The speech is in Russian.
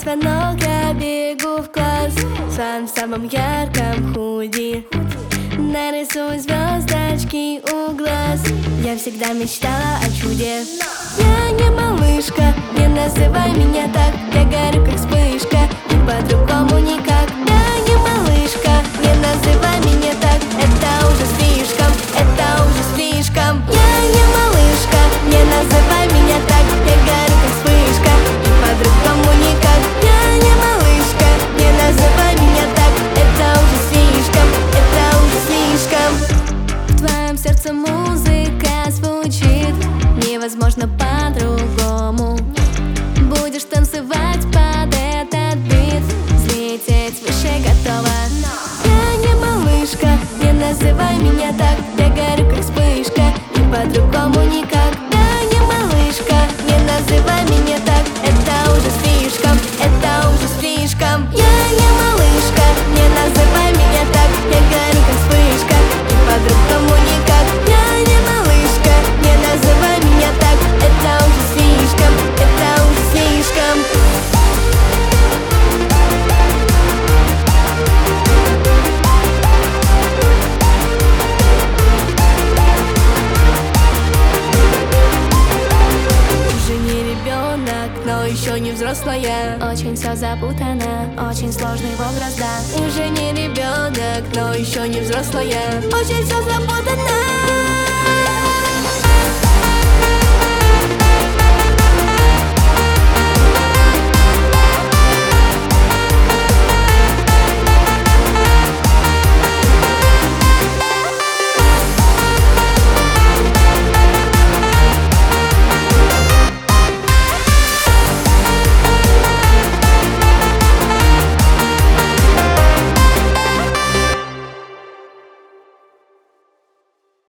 звонок, я бегу в класс. Сам в самом ярком худи нарисую звездочки у глаз. Я всегда мечтала о чуде. Я не малышка, не называй меня так. Я горю как вспышка, и по-другому никак. Я не малышка, не называй меня так. Это уже слишком, это уже слишком. Я не малышка, не называй меня так. Я горю как вспышка, и по-другому никак. Я не малышка, не называй меня так. Это уже слишком, это уже слишком. В твоем сердце музыка звучит невозможно по-другому. Будешь танцевать под этот бит, взлететь выше готова. Я не малышка, не называй меня так. Я горю как вспышка, и по-другому никак. Я не малышка, не называй меня так. Это уже слишком, это уже слишком. Я не малышка, не называй меня так. Я горю как вспышка, и по-другому никак. Я не малышка, не называй меня так. Это уже слишком, это уже слишком. Уже не ребенок, но еще не взрослая. Очень все запутано, очень сложный возраст, да. Уже не ребенок, но еще не взрослая. Очень все запутано.